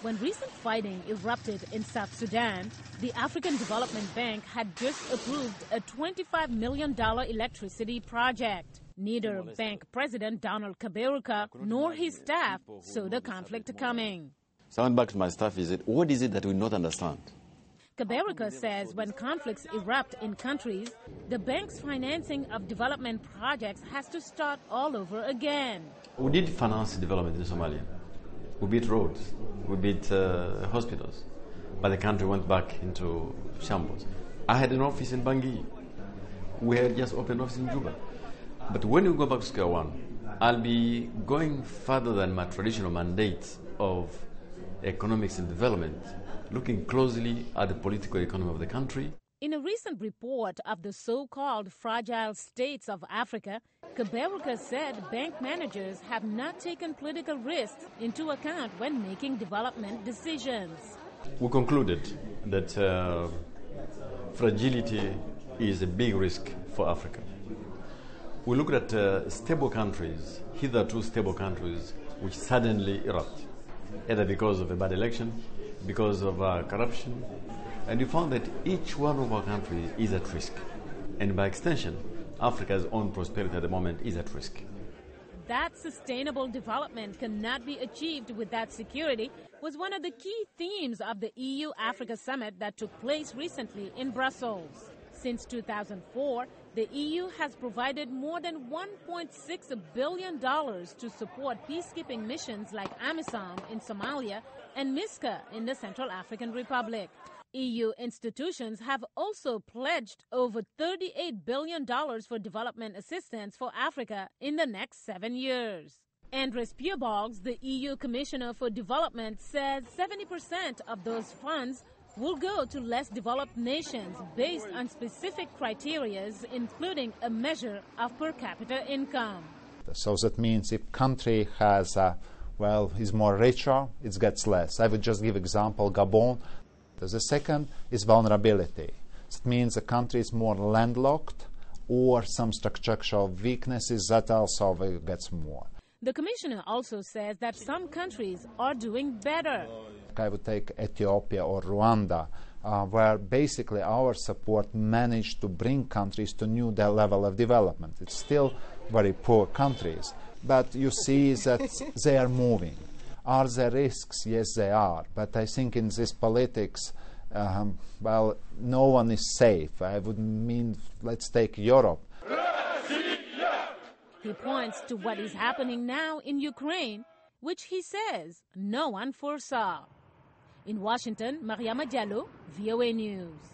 When recent fighting erupted in South Sudan, the African Development Bank had just approved a $25 million electricity project. Neither bank president Donald Kaberuka nor his staff saw the conflict coming. Sound back to my staff, what is it that we not understand? Kaberuka says when conflicts erupt in countries, the bank's financing of development projects has to start all over again. We did finance development in Somalia. We built roads, we built hospitals, but the country went back into shambles. I had an office in Bangui. We had just opened an office in Juba. But when we go back to square one, I'll be going further than my traditional mandate of economics and development, looking closely at the political economy of the country. In a recent report of the so-called fragile states of Africa, Kaberuka said bank managers have not taken political risks into account when making development decisions. We concluded that fragility is a big risk for Africa. We looked at stable countries, hitherto stable countries, which suddenly erupt, either because of a bad election, because of corruption, and we found that each one of our countries is at risk. And by extension, Africa's own prosperity at the moment is at risk. That sustainable development cannot be achieved without security was one of the key themes of the EU-Africa summit that took place recently in Brussels. Since 2004, the EU has provided more than $1.6 billion to support peacekeeping missions like AMISOM in Somalia and MISCA in the Central African Republic. EU institutions have also pledged over $38 billion for development assistance for Africa in the next 7 years. Andres Piebalgs, the EU Commissioner for Development, says 70% of those funds will go to less developed nations based on specific criteria, including a measure of per capita income. So that means if country has, is more richer, it gets less. I would just give example, Gabon. The second is vulnerability. It means the country is more landlocked or some structural weaknesses that also gets more. The Commissioner also says that some countries are doing better. I would take Ethiopia or Rwanda, where basically our support managed to bring countries to new level of development. It's still very poor countries, but you see that they are moving. Are there risks? Yes, they are. But I think in this politics, no one is safe. I would mean, let's take Europe. He points to what is happening now in Ukraine, which he says no one foresaw. In Washington, Mariama Diallo, VOA News.